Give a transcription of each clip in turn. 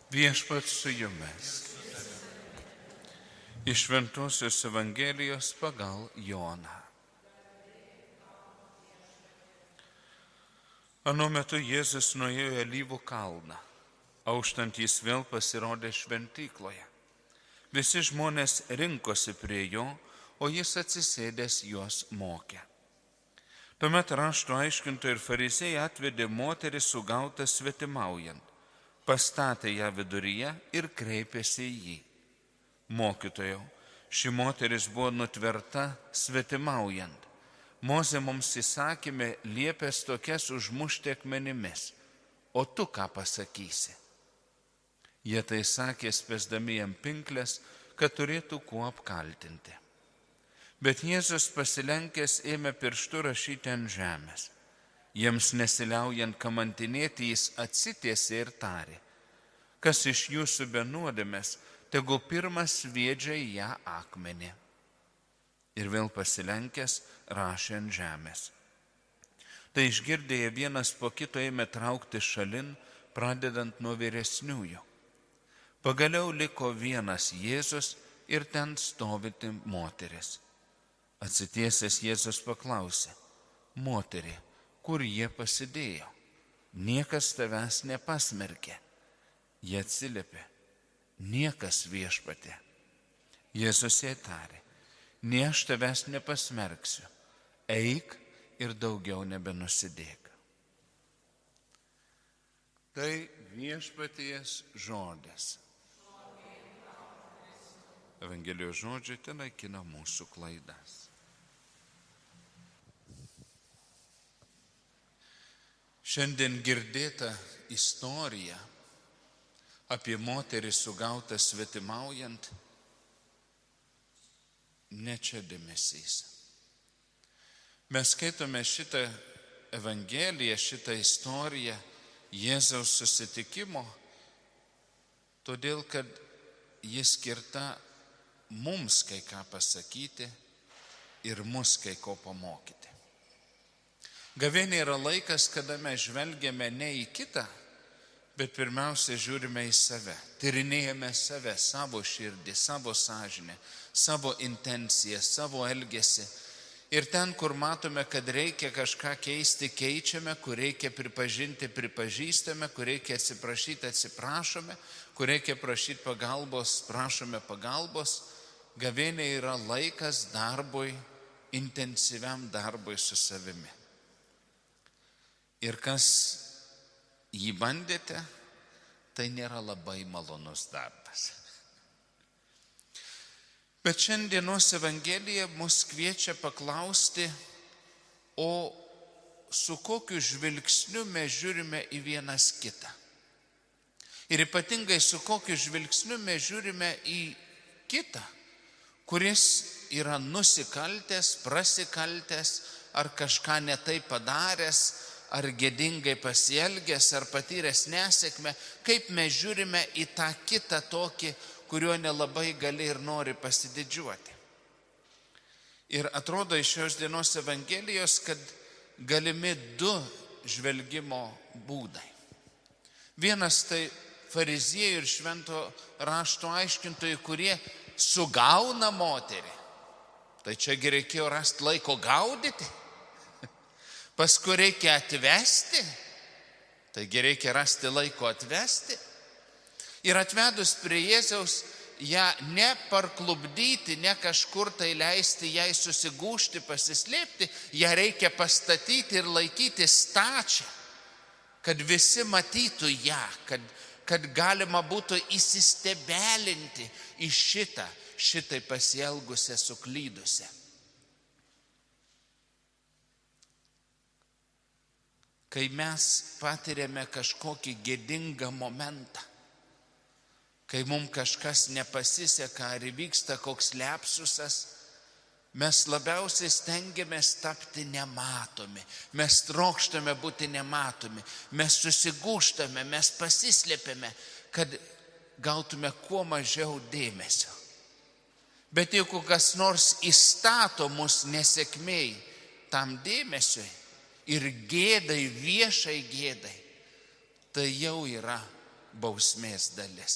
Viešpats su jumis. Iš Šventosios Evangelijos pagal Joną. Anu metu Jėzus nuėjo į Alyvų kalną. Auštant jis vėl pasirodė šventykloje. Visi žmonės rinkosi prie jo, o jis atsisėdęs juos mokė. Tuomet rašto aiškintojai ir fariziejai atvedė moterį sugautą svetimaujant. Pastatė ją viduryje ir kreipėsi į jį. Mokytojau, ši moteris buvo nutverta svetimaujant. Mozė mums įsakymė liepęs tokias užmušti akmenimis. O tu ką pasakysi? Jie tai sakė, spęsdami jam pinklės, kad turėtų kuo apkaltinti. Bet Jėzus pasilenkęs ėmė pirštu rašyti ant žemės. Jiems nesiliaujant kamantinėti, jis atsitiesė ir tarė: kas iš jūsų be nuodėmės, tegu pirmas sviedžia į ją akmenį. Ir vėl pasilenkęs rašė ant žemės. Tai išgirdėję vienas po kito ėmė traukti šalin, pradedant nuo vyresniųjų. Pagaliau liko vienas Jėzus ir ten stoviti moteris. Atsitiesęs Jėzus paklausė: moterį, kur jie pasidėjo? Niekas tavęs nepasmerkė. Jie atsiliepė: niekas, viešpatie. Jėzus jai tarė: ne aš tavęs nepasmerksiu. Eik ir daugiau nebenusidėk. Tai viešpaties žodis. Evangelijos žodžiai ten naikina mūsų klaidas. Šiandien girdėta istorija apie moterį sugautą svetimaujant, ne čia dėmesys. Mes skaitome šitą Evangeliją, šitą istoriją Jėzaus susitikimo, todėl kad jis skirta mums kai ką pasakyti ir mus kai ko pamokyti. Gavėnia yra laikas, kada mes žvelgiame ne į kitą, bet pirmiausia žiūrime į save. Tyrinėjame save, savo širdį, savo sąžinę, savo intenciją, savo elgesį. Ir ten, kur matome, kad reikia kažką keisti, keičiame, kur reikia pripažinti, pripažįstame, kur reikia atsiprašyti, atsiprašome, kur reikia prašyti pagalbos, prašome pagalbos. Gavėnia yra laikas darbui, intensyviam darbui su savimi. Ir kas jį bandėte, tai nėra labai malonus darbas. Bet šiandienos Evangelija mus kviečia paklausti, o su kokiu žvilgsniu mes žiūrime į vienas kitą. Ir ypatingai su kokiu žvilgsniu mes žiūrime į kitą, kuris yra nusikaltęs, prasikaltęs, ar kažką netai padaręs, ar gėdingai pasielgęs, ar patyręs nesėkmę, kaip mes žiūrime į tą kitą tokį, kuriuo nelabai gali ir nori pasididžiuoti. Ir atrodo iš šios dienos Evangelijos, kad galimi du žvelgimo būdai. Vienas tai fariziejų ir švento rašto aiškintojų, kurie sugauna moterį. Tai čiagi reikėjo rasti laiko gaudyti. Paskui reikia atvesti, taigi reikia rasti laiko atvesti. Ir atvedus prie Jėzaus, ją ne parklubdyti, ne kažkur tai leisti jai susigūžti, pasislėpti, ją reikia pastatyti ir laikyti stačią, kad visi matytų ją, kad galima būtų įsistebelinti į šitai pasielgusią, suklydusią. Kai mes patiriame kažkokį gėdingą momentą, kai mums kažkas nepasiseka ar įvyksta koks liapsusas, mes labiausiai stengiamės tapti nematomi, mes trokštame būti nematomi, mes susigūžtame, mes pasislėpėme, kad gautume kuo mažiau dėmesio. Bet jeigu kas nors įstato mus nesėkmei tam dėmesiui, ir gėdai, viešai gėdai, tai jau yra bausmės dalis.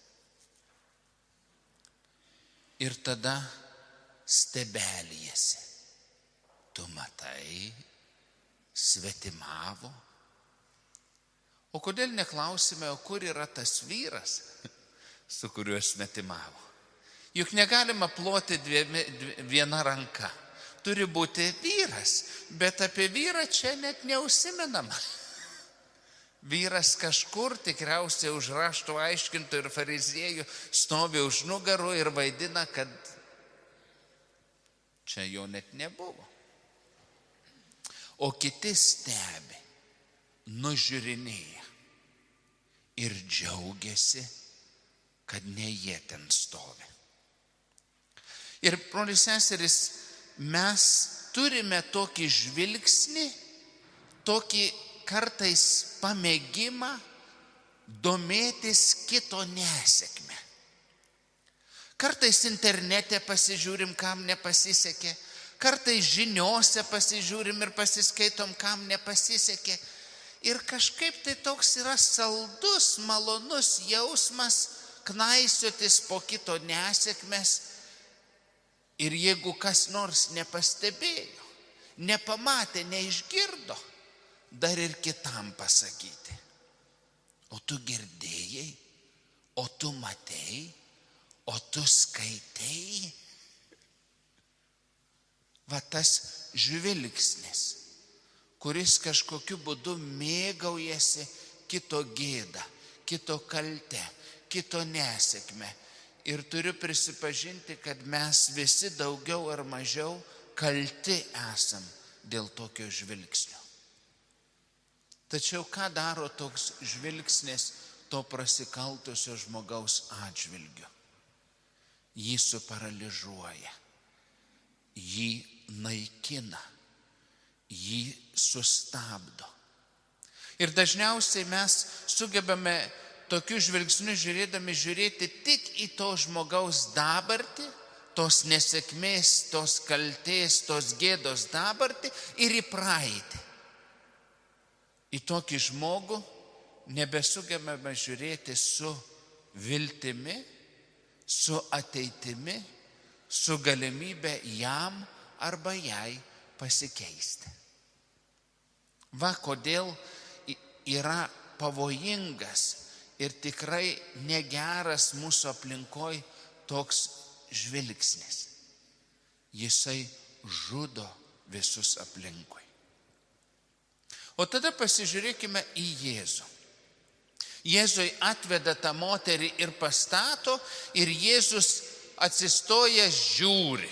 Ir tada stebelijasi. Tu matai, svetimavo. O kodėl neklausime, o kur yra tas vyras, su kuriuo svetimavo? Juk negalima ploti viena ranka. Turi būti vyras, bet apie vyrą čia net neužsimenama. Vyras kažkur tikriausiai už rašto aiškintojų ir fariziejų stovi už nugarų ir vaidina, kad čia jo net nebuvo. O kiti stebi, nužiūrinėja ir džiaugiasi, kad ne jie ten stovi. Ir, broliai seserys, mes turime tokį žvilgsnį, tokį kartais pamėgimą domėtis kito nesėkme. Kartais internete pasižiūrim, kam nepasisekė, kartais žiniose pasižiūrim ir pasiskaitom, kam nepasisekė. Ir kažkaip tai toks yra saldus, malonus jausmas knaisiotis po kito nesėkmes. Ir jeigu kas nors nepastebėjo, nepamatė, neišgirdo, dar ir kitam pasakyti. O tu girdėjai, o tu matei, o tu skaitei. Va tas žvilgsnis, kuris kažkokiu būdu mėgaujasi kito gėdą, kito kalte, kito nesėkme. Ir turiu prisipažinti, kad mes visi daugiau ar mažiau kalti esam dėl tokio žvilgsnio. Tačiau ką daro toks žvilgsnis to prasikaltusio žmogaus atžvilgiu? Jį suparalyžuoja, jį naikina, jį sustabdo. Ir dažniausiai mes sugebame tokiu žvilgsniu žiūrėti tik į to žmogaus dabartį, tos nesėkmės, tos kaltės, tos gėdos dabartį ir į praeitį. Į tokį žmogų nebesugebame žiūrėti su viltimi, su ateitimi, su galimybė jam arba jai pasikeisti. Va kodėl yra pavojingas ir tikrai negeras mūsų aplinkoj toks žvilgsnis. Jisai žudo visus aplinkui. O tada pasižiūrėkime į Jėzų. Jėzui atveda tą moterį ir pastato, ir Jėzus atsistojęs žiūri.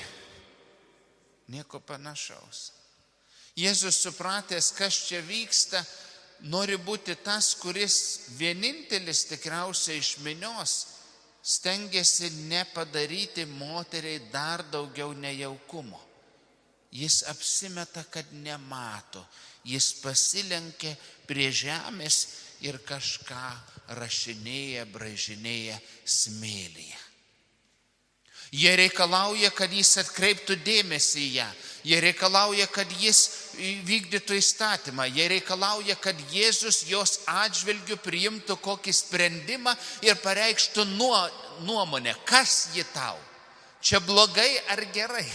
Nieko panašaus. Jėzus supratęs, kas čia vyksta, nori būti tas, kuris vienintelis tikriausiai iš minios stengiasi nepadaryti moteriai dar daugiau nejaukumo. Jis apsimeta, kad nemato. Jis pasilenkia prie žemės ir kažką rašinėja, braižinėja smėlyje. Jie reikalauja, kad jis atkreiptų dėmesį į ją. Jie reikalauja, kad jis vykdytų įstatymą. Jie reikalauja, kad Jėzus jos atžvilgiu priimtų kokį sprendimą ir pareikštų nuomonę. Kas ji tau? Čia blogai ar gerai?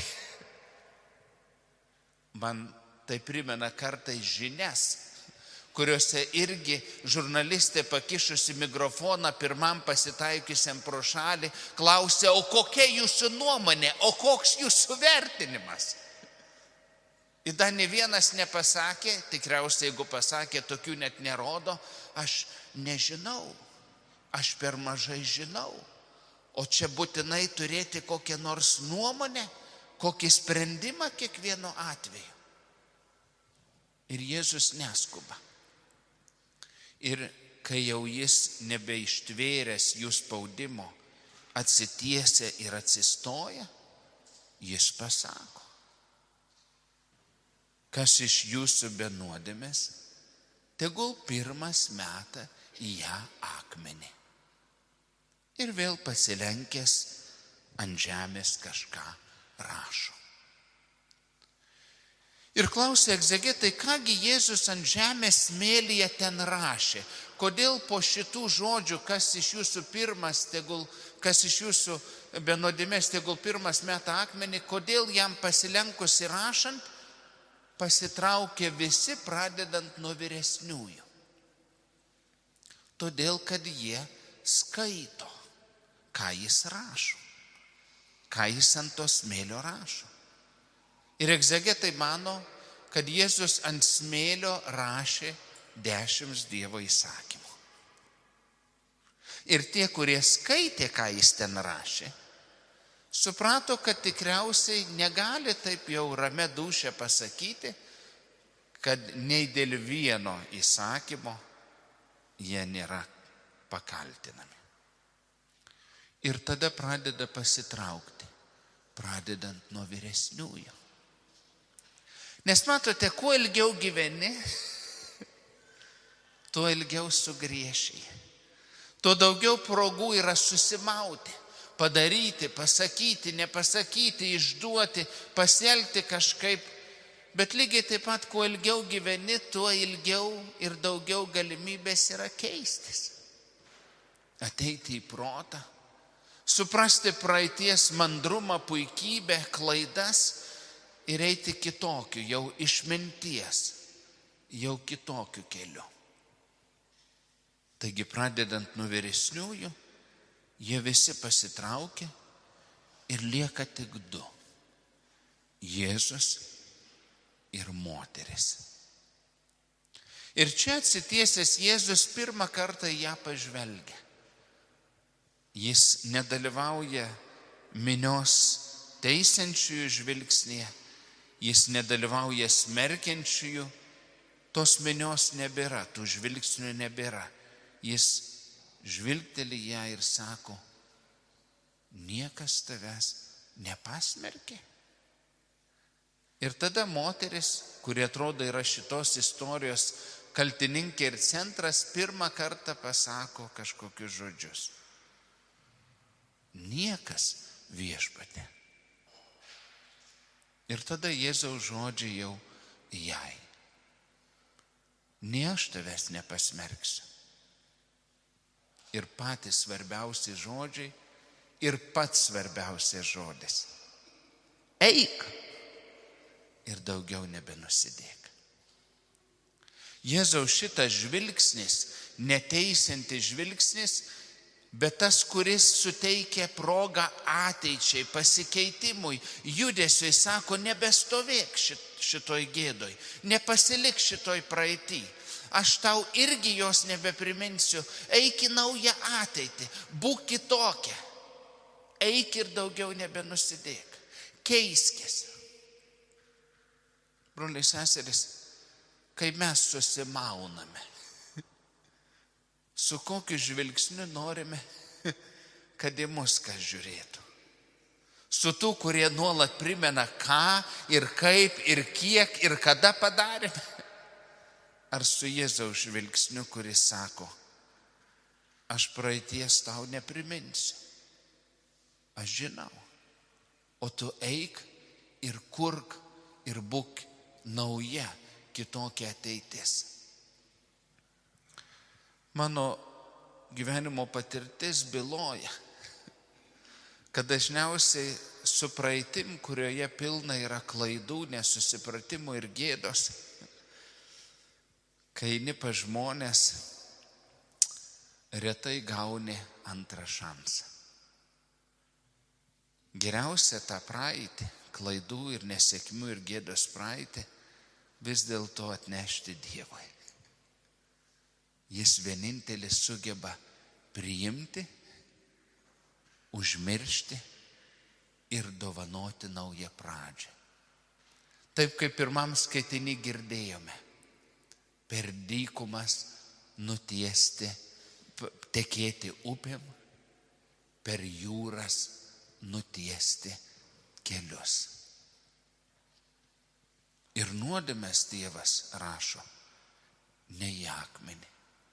Man tai primena kartais žinias, kuriuose irgi žurnalistė pakišusi mikrofoną pirmam pasitaikiusiam pro šalį klausė, o kokia jūsų nuomonė, o koks jūsų vertinimas? Ir dar ne vienas nepasakė, tikriausiai jeigu pasakė, tokių net nerodo, aš nežinau, aš per mažai žinau, o čia būtinai turėti kokią nors nuomonę, kokį sprendimą kiekvienu atveju. Ir Jėzus neskuba. Ir kai jau jis nebeištvėręs jų spaudimo, atsitiesia ir atsistoja, jis pasako, kas iš jūsų be nuodėmės, tegul pirmas meta į ją akmenį. Ir vėl pasilenkęs ant žemės kažką rašo. Ir klausė egzegetai, kągi Jėzus ant žemės smėlyje ten rašė. Kodėl po šitų žodžių, kas iš jūsų be nuodėmės, tegul pirmas meta akmenį, kodėl jam pasilenkusi rašant, pasitraukė visi, pradedant nuo vyresniųjų. Todėl, kad jie skaito, ką jis rašo, ką jis ant to smėlio rašo. Ir egzegetai mano, kad Jėzus ant smėlio rašė 10 Dievo įsakymų. Ir tie, kurie skaitė, ką jis ten rašė, suprato, kad tikriausiai negali taip jau ramia dūšia pasakyti, kad nei dėl vieno įsakymo jie nėra pakaltinami. Ir tada pradeda pasitraukti, pradedant nuo vyresniųjų. Nes matote, kuo ilgiau gyveni, tuo ilgiau sugriežėji. Tuo daugiau progų yra susimauti, padaryti, pasakyti, nepasakyti, išduoti, pasielgti kažkaip. Bet lygiai taip pat, kuo ilgiau gyveni, tuo ilgiau ir daugiau galimybės yra keistis. Ateiti į protą, suprasti praeities mandrumą, puikybę, klaidas ir eiti kitokiu, jau išminties, jau kitokiu keliu. Taigi pradedant nuo vyresniųjų, jie visi pasitraukė ir lieka tik 2 – Jėzus ir moteris. Ir čia atsitiesęs Jėzus pirmą kartą į ją pažvelgia. Jis nedalyvauja minios teisiančiųjų žvilgsnėje, jis nedalyvauja smerkiančiųjų, tos minios nebėra, tų žvilgsnių nebėra. Jis žvilgteli ją ir sako, niekas tavęs nepasmerkė. Ir tada moteris, kuri atrodo yra šitos istorijos kaltininkė ir centras, pirmą kartą pasako kažkokius žodžius. Niekas, Viešpatie. Ir tada Jėzaus žodžiai jau jai. Ne aš tavęs nepasmerksiu. Ir patys svarbiausi žodžiai ir pats svarbiausias žodis. Eik ir daugiau nebenusidėk. Jėzaus šitas žvilgsnis, neteisintis žvilgsnis, bet tas, kuris suteikia progą ateičiai, pasikeitimui, judesiui, sako, nebestovėk šitoj gėdoj, nepasilik šitoj praeitį. Aš tau irgi jos nebepriminsiu, eik į naują ateitį, būk kitokia, eik ir daugiau nebenusidėk, keiskis. Broliai seserys, kai mes susimauname, su kokiu žvilgsniu norime, kad į mus kas žiūrėtų. Su tų, kurie nuolat primena, ką ir kaip ir kiek ir kada padarėme. Ar su Jėzaus žvilgsniu, kuris sako, aš praeities tau nepriminsiu. Aš žinau, o tu eik ir kurk ir būk nauja, kitokia ateitis. Mano gyvenimo patirtis byloja, kad dažniausiai su praeitim, kurioje pilna yra klaidų, nesusipratimų ir gėdos, kai eini pas žmonės, retai gauni antrą šansą. Geriausia tą praeitį, klaidų ir nesėkmių ir gėdos praeitį, vis dėlto atnešti Dievui. Jis vienintelis sugeba priimti, užmiršti ir dovanoti naują pradžią. Taip kaip pirmam skaitiny girdėjome, per dykumas nutiesti, tekėti upėm, per jūras nutiesti kelius. Ir nuodėmės Dievas rašo ne į akmenį,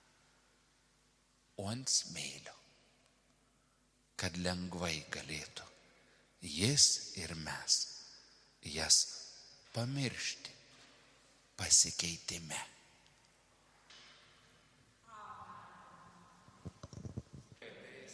o ant smėlio, kad lengvai galėtų jis ir mes jas pamiršti pasikeitime.